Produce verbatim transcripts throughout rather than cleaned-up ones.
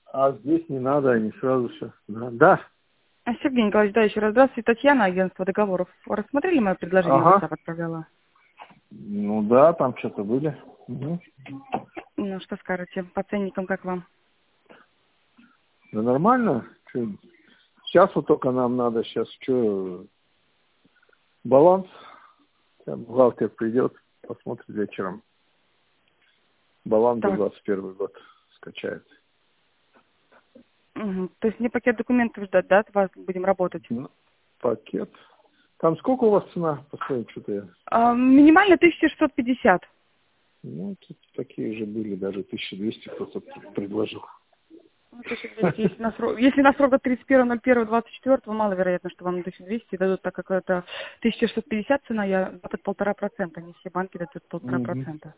А здесь не надо, они сразу все. Да. да. А, Сергей Николаевич, да, еще раз здравствуйте. Татьяна, агентство договоров. Рассмотрели мое предложение, в Ага. WhatsApp отправляла? Ну да, там что-то были. Угу. Ну, что скажете? По ценникам как вам? Да нормально. Чё, сейчас вот только нам надо, сейчас что, баланс. Сейчас бухгалтер придет, посмотрит вечером. Баланс за Так. двадцать первый год скачает. Угу. То есть мне пакет документов ждать, да, от вас будем работать? Ну, пакет. Там сколько у вас цена? Посмотрим, что-то я... А, минимально тысяча шестьсот пятьдесят. Ну, тут такие же были, даже тысяча двести кто-то предложил. Ну, тысяча двести. Если на срок, если на срок от тридцать первого ноль первого двадцать четвёртого, маловероятно, что вам тысяча двести дадут, так как это тысяча шестьсот пятьдесят цена, я дают полтора процента, не все банки дают полтора Угу. процента.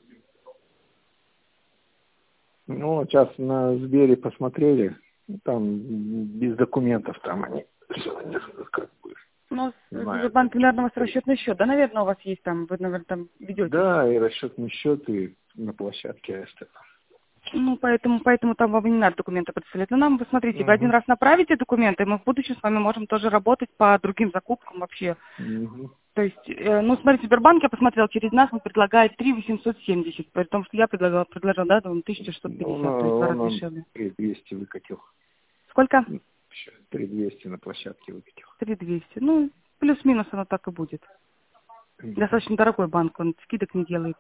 Ну, вот сейчас на Сбере посмотрели, ну, там без документов там они все как бы У нас в знают. банке, наверное, у вас расчетный счет, да, наверное, у вас есть там, вы, наверное, там ведете. Да, и расчетный счет, и на площадке АСТ. Ну, поэтому, поэтому там вам не надо документы представлять. Но нам, вы смотрите, вы один Угу. раз направите документы, и мы в будущем с вами можем тоже работать по другим закупкам вообще. Угу. То есть, э, ну, смотрите, Сбербанк, я посмотрел, через нас он предлагает три восемьсот семьдесят, при том, что я предлагала, предложила, да, там, тысяча шестьсот Ну, он, пятьдесят, то есть в два он, раза он дешевле. три двести выкатил. Сколько? три двести на площадке выкатил. три двести. Ну, плюс-минус оно так и будет. Достаточно дорогой банк, он скидок не делает.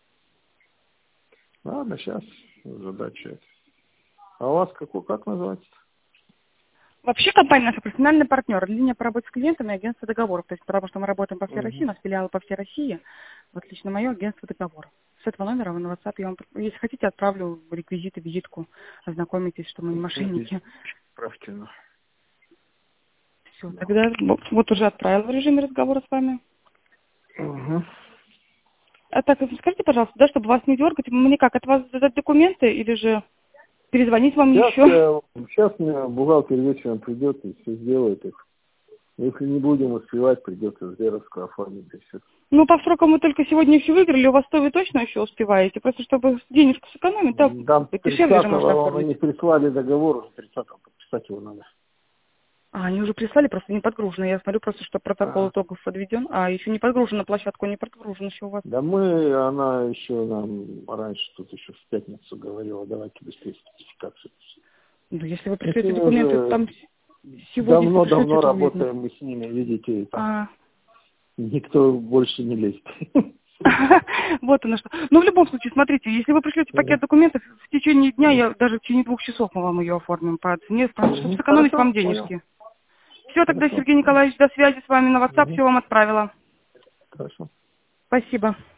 Ладно, сейчас задача это. А у вас какой, как называется? Вообще компания наша профессиональный партнер, линия по работе с клиентами, агентство договоров. То есть потому что мы работаем по всей России, у Угу. нас филиалы по всей России. Вот лично мое агентство договоров. С этого номера вы на WhatsApp я вам, если хотите, отправлю реквизиты, визитку, ознакомитесь, что мы не мошенники. Правильно. Все, Да. тогда вот вот уже отправила в режиме разговора с вами. Угу. А так, скажите, пожалуйста, да, чтобы вас не дергать, мне как, от вас задать документы или же перезвонить вам Сейчас, еще? я, сейчас мне бухгалтер вечером придет и все сделает их. Если не будем успевать, придется Сберовскую оформить и все. Ну, по срокам мы только сегодня все выиграли, у вас то вы точно еще успеваете. Просто чтобы денежку сэкономить, да, Там дешевле же можно тридцатого оформить. они прислали договор, уже тридцатого подписать его надо. А, они уже прислали, просто не подгружено. Я смотрю просто, что протокол А, итогов подведен. А, еще не подгружен на площадку, не подгружен еще у вас. да мы, она еще нам раньше тут еще в пятницу говорила, давайте быстрее спецификацию. Ну, если вы Мы с пришлете ними документы, уже там сегодня, если пришлете, давно-давно то увидно. работаем мы с ними, видите, и там А, никто больше не лезет. вот оно что. Ну, в любом случае, смотрите, если вы пришлете пакет документов, в течение дня, я даже в течение двух часов мы вам ее оформим по цене, чтобы Мгм. сэкономить Хорошо, вам понял. денежки. Все, тогда, Хорошо. Сергей Николаевич, до связи с вами на WhatsApp, Мгм. все вам отправила. Хорошо. Спасибо.